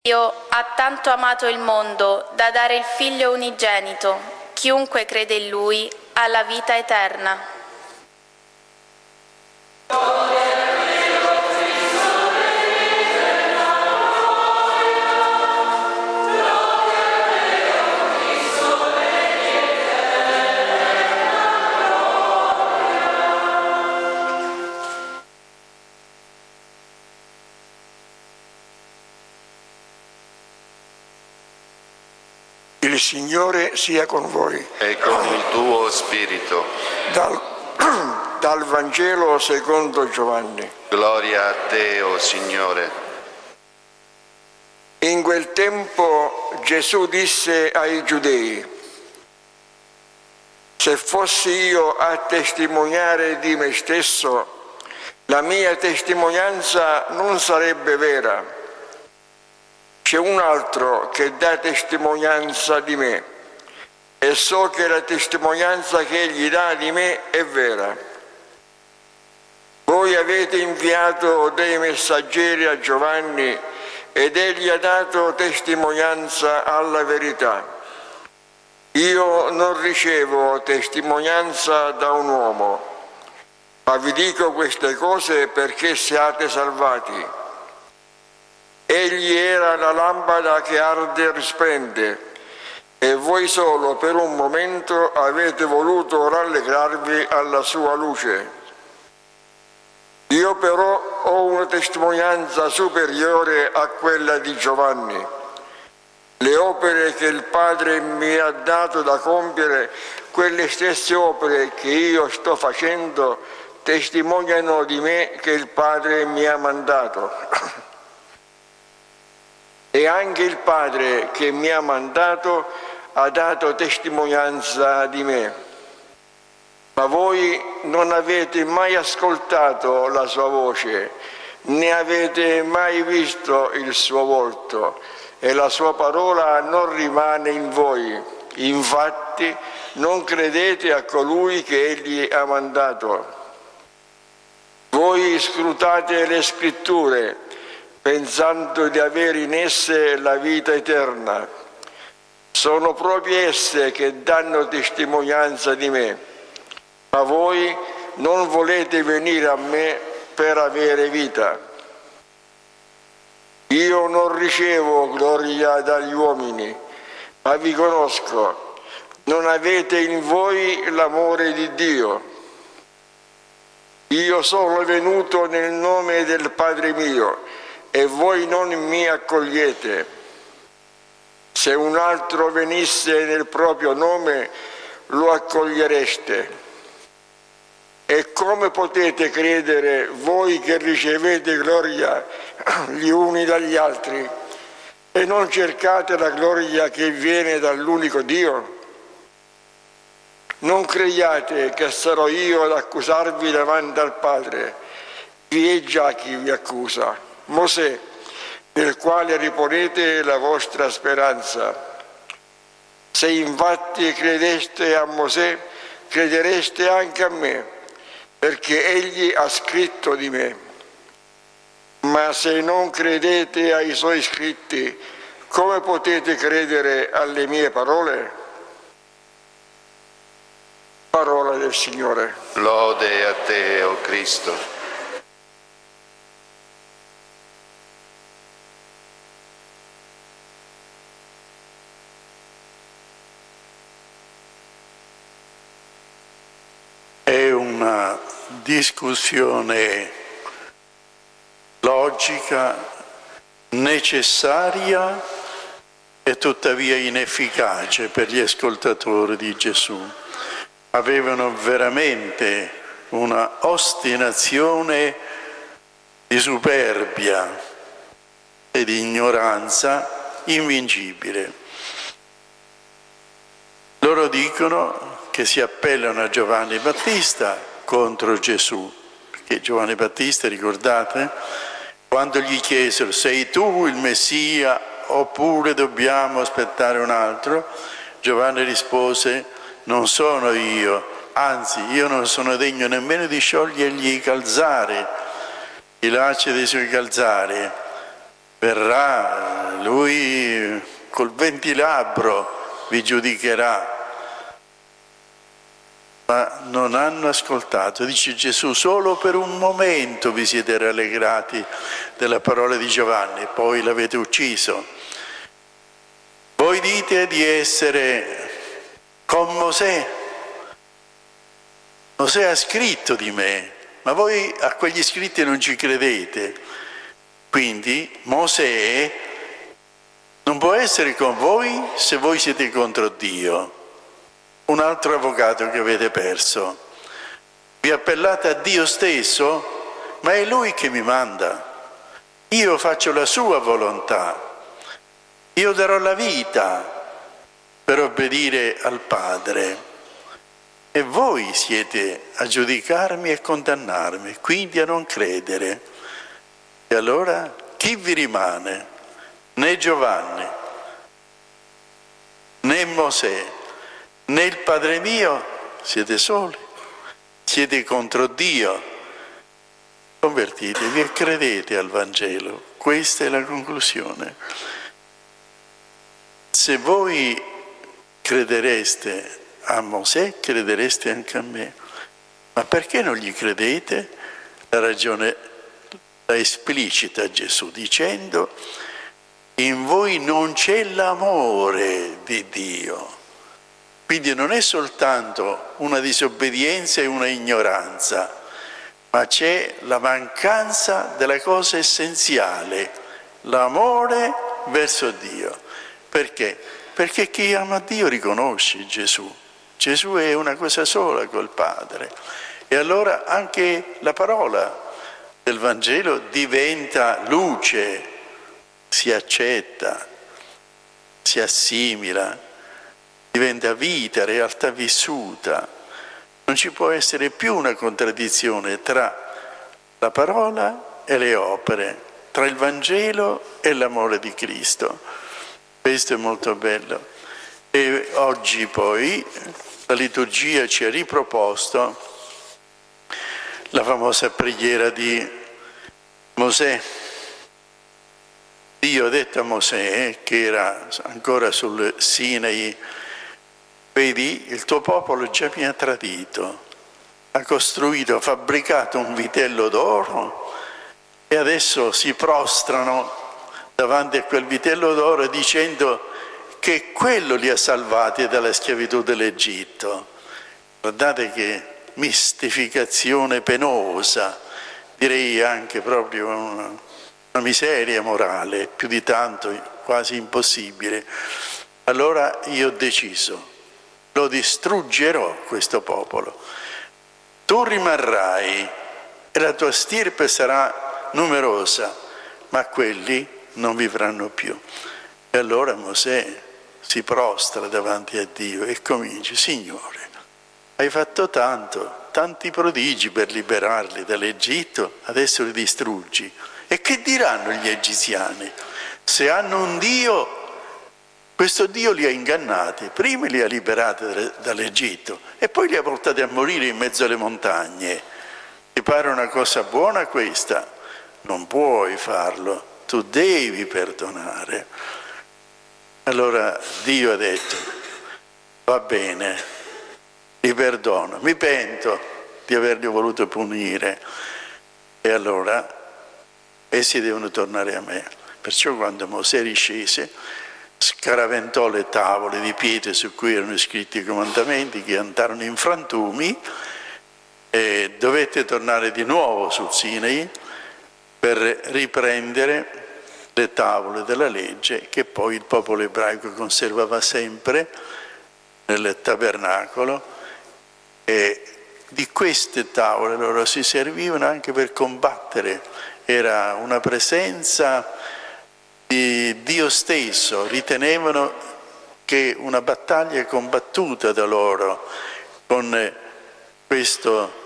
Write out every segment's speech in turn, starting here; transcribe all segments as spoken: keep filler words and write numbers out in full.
Dio ha tanto amato il mondo da dare il Figlio unigenito. Chiunque crede in Lui ha la vita eterna. Il Signore sia con voi. E con il tuo spirito. Dal, dal Vangelo secondo Giovanni. Gloria a te, o Signore. In quel tempo Gesù disse ai Giudei: se fossi io a testimoniare di me stesso, la mia testimonianza non sarebbe vera. C'è un altro che dà testimonianza di me e so che la testimonianza che egli dà di me è vera. Voi avete inviato dei messaggeri a Giovanni ed egli ha dato testimonianza alla verità. Io non ricevo testimonianza da un uomo, ma vi dico queste cose perché siate salvati. Egli era la lampada che arde e risplende, e voi solo per un momento avete voluto rallegrarvi alla sua luce. Io però ho una testimonianza superiore a quella di Giovanni. Le opere che il Padre mi ha dato da compiere, quelle stesse opere che io sto facendo, testimoniano di me che il Padre mi ha mandato. E anche il Padre che mi ha mandato ha dato testimonianza di me. Ma voi non avete mai ascoltato la sua voce, né avete mai visto il suo volto, e la sua parola non rimane in voi. Infatti non credete a colui che egli ha mandato. Voi scrutate le scritture, pensando di avere in esse la vita eterna. Sono proprio esse che danno testimonianza di me, ma voi non volete venire a me per avere vita. Io non ricevo gloria dagli uomini, ma vi conosco. Non avete in voi l'amore di Dio. Io sono venuto nel nome del Padre mio, e voi non mi accogliete. Se un altro venisse nel proprio nome, lo accogliereste. E come potete credere voi che ricevete gloria gli uni dagli altri e non cercate la gloria che viene dall'unico Dio? Non crediate che sarò io ad accusarvi davanti al Padre. Vi è già chi vi accusa, Mosè, nel quale riponete la vostra speranza. Se infatti credeste a Mosè, credereste anche a me, perché egli ha scritto di me. Ma se non credete ai suoi scritti, come potete credere alle mie parole? Parola del Signore. Lode a te, o Cristo. È una discussione logica, necessaria e tuttavia inefficace per gli ascoltatori di Gesù. Avevano veramente una ostinazione di superbia e di ignoranza invincibile. Loro dicono che si appellano a Giovanni Battista contro Gesù, perché Giovanni Battista, ricordate, quando gli chiesero sei tu il Messia oppure dobbiamo aspettare un altro, Giovanni rispose non sono io, anzi io non sono degno nemmeno di sciogliergli i calzari, i lacci dei suoi calzari. Verrà lui col ventilabbro vi giudicherà. Ma non hanno ascoltato. Dice Gesù, solo per un momento vi siete rallegrati della parola di Giovanni, poi l'avete ucciso. Voi dite di essere con Mosè. Mosè ha scritto di me, ma voi a quegli scritti non ci credete. Quindi Mosè non può essere con voi se voi siete contro Dio. Un altro avvocato che avete perso. Vi appellate a Dio stesso, ma è Lui che mi manda. Io faccio la sua volontà. Io darò la vita per obbedire al Padre. E voi siete a giudicarmi e condannarmi, quindi a non credere. E allora chi vi rimane? Né Giovanni, né Mosè, né il Padre mio, siete soli, siete contro Dio. Convertitevi e credete al Vangelo. Questa è la conclusione. Se voi credereste a Mosè, credereste anche a me. Ma perché non gli credete? La ragione la esplicita Gesù dicendo: in voi non c'è l'amore di Dio. Quindi non è soltanto una disobbedienza e una ignoranza, ma c'è la mancanza della cosa essenziale, l'amore verso Dio. Perché? Perché chi ama Dio riconosce Gesù. Gesù è una cosa sola col Padre. E allora anche la parola del Vangelo diventa luce, si accetta, si assimila, diventa vita, realtà vissuta. Non ci può essere più una contraddizione tra la parola e le opere, tra il Vangelo e l'amore di Cristo. Questo è molto bello. E oggi poi la liturgia ci ha riproposto la famosa preghiera di Mosè. Dio ha detto a Mosè, che era ancora sul Sinai: vedi, il tuo popolo già mi ha tradito, ha costruito, ha fabbricato un vitello d'oro e adesso si prostrano davanti a quel vitello d'oro dicendo che quello li ha salvati dalla schiavitù dell'Egitto. Guardate che mistificazione penosa, direi anche proprio una, una miseria morale, più di tanto quasi impossibile. Allora io ho deciso: lo distruggerò questo popolo. Tu rimarrai e la tua stirpe sarà numerosa, ma quelli non vivranno più. E allora Mosè si prostra davanti a Dio e comincia: Signore, hai fatto tanto, tanti prodigi per liberarli dall'Egitto, adesso li distruggi. E che diranno gli egiziani? Se hanno un Dio, questo Dio li ha ingannati, prima li ha liberati dall'Egitto e poi li ha portati a morire in mezzo alle montagne. Ti pare una cosa buona questa? Non puoi farlo, tu devi perdonare. Allora Dio ha detto: va bene, li perdono, mi pento di averli voluto punire e allora essi devono tornare a me. Perciò quando Mosè riscese, scaraventò le tavole di pietre su cui erano scritti i comandamenti, che andarono in frantumi, e dovette tornare di nuovo sul Sinai per riprendere le tavole della legge che poi il popolo ebraico conservava sempre nel tabernacolo, e di queste tavole loro si servivano anche per combattere. Era una presenza di Dio stesso, ritenevano che una battaglia combattuta da loro con questo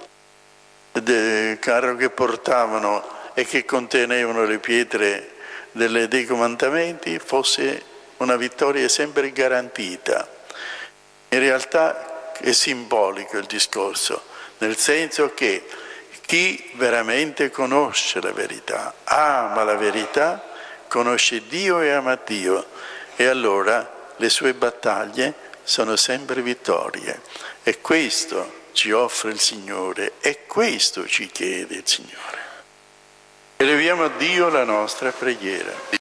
carro che portavano e che contenevano le pietre delle, dei comandamenti fosse una vittoria sempre garantita. In realtà è simbolico il discorso, nel senso che chi veramente conosce la verità, ama la verità, conosce Dio e ama Dio, e allora le sue battaglie sono sempre vittorie. E questo ci offre il Signore, e questo ci chiede il Signore. Eleviamo a Dio la nostra preghiera.